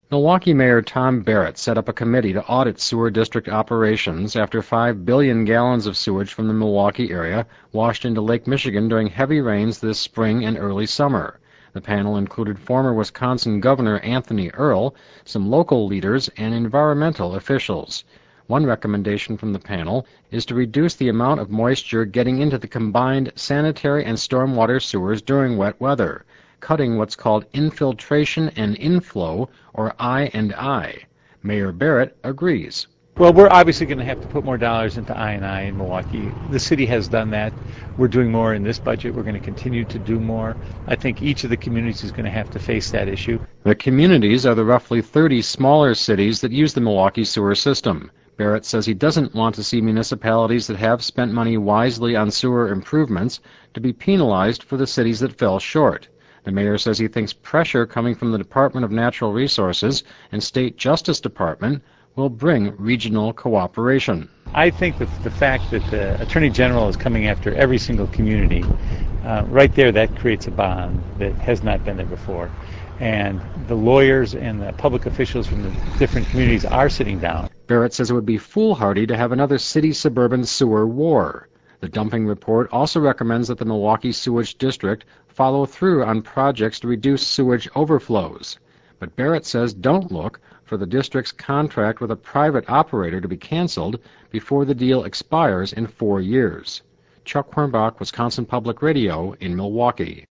Milwaukee Mayor Tom Barrett set up a committee to audit sewer district operations after 5 billion gallons of sewage from the Milwaukee area washed into Lake Michigan during heavy rains this spring and early summer. The panel included former Wisconsin Governor Anthony Earl, some local leaders, and environmental officials. One recommendation from the panel is to reduce the amount of moisture getting into the combined sanitary and stormwater sewers during wet weather, cutting what's called infiltration and inflow, or I&I. Mayor Barrett agrees. Well, we're obviously going to have to put more dollars into I&I in Milwaukee. The city has done that. We're doing more in this budget. We're going to continue to do more. I think each of the communities is going to have to face that issue. The communities are the roughly 30 smaller cities that use the Milwaukee sewer system. Barrett says he doesn't want to see municipalities that have spent money wisely on sewer improvements to be penalized for the cities that fell short. The mayor says he thinks pressure coming from the Department of Natural Resources and State Justice Department will bring regional cooperation. I think that the fact that the Attorney General is coming after every single community, right there, that creates a bond that has not been there before. And the lawyers and the public officials from the different communities are sitting down. Barrett says it would be foolhardy to have another city-suburban sewer war. The dumping report also recommends that the Milwaukee Sewage District follow through on projects to reduce sewage overflows. But Barrett says don't look for the district's contract with a private operator to be canceled before the deal expires in 4 years. Chuck Hornbach, Wisconsin Public Radio in Milwaukee.